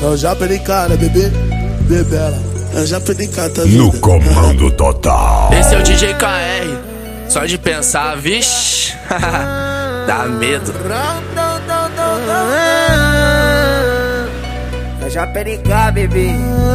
Eu já perdi cara, bebê, bebela. Eu já perdi cara, tá vendo? No comando total. Esse é o DJ KR. Só de pensar, vixe, dá medo. Eu já perdi cara, bebê.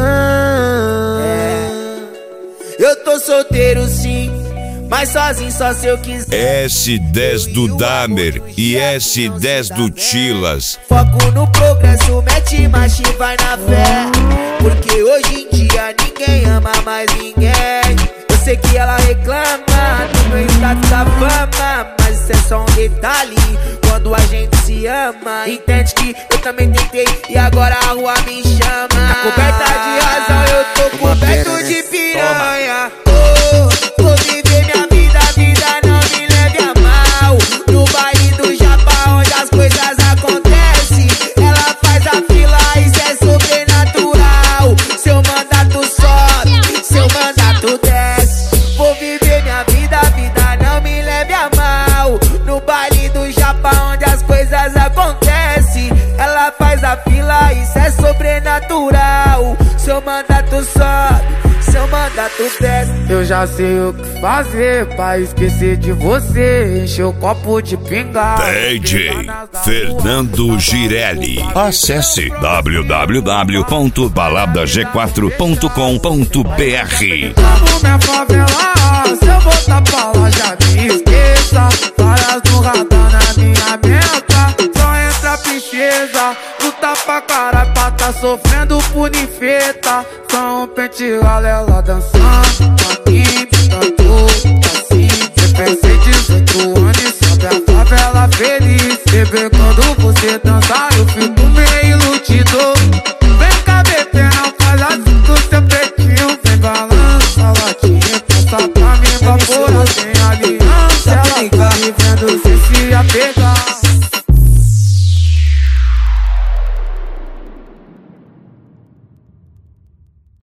Eu tô solteiro sim, mas sozinho só se eu quiser. S10 do Damer e S10 do Tilas. Foco no progresso, mete marcha e vai na fé. Porque hoje em dia ninguém ama mais ninguém. Eu sei que ela reclama do meu status da fama, mas isso é só um detalhe quando a gente se ama. Entende que eu também tentei e agora a rua me chama. Tá coberta de razão, eu tô coberto de piranha. Vou viver minha vida, a vida não me leve a mal. No baile do Japa, onde as coisas acontecem, ela faz a fila, isso é sobrenatural. Seu mandato sobe, seu mandato desce. Vou viver minha vida, a vida não me leve a mal. No baile do Japa, onde as coisas acontecem, ela faz a fila, isso é sobrenatural. Seu mandato sobe, seu mandato desce. Eu já sei o que fazer pra esquecer de você. Encher o copo de pinga. DJ Fernando Girelli. Acesse www.baladag4.com.br. Vamos minha favela, se eu voltar pra lá já me esqueça. Várias no radar na minha meta, só entra princesa. Luta pra caralho pra tá sofrendo por ninfeta. Só um pente galela dançando, aqui, tanto assim. Eu pensei 18 anos e sobe a favela feliz. Bebê, quando você dança eu fico meio iludido. Vem cá, bebê, não faz assim com seu peitinho. Vem balança, latinha, passa pra mim, vapora sem aliança. Ela tá me vendo sem se apegar.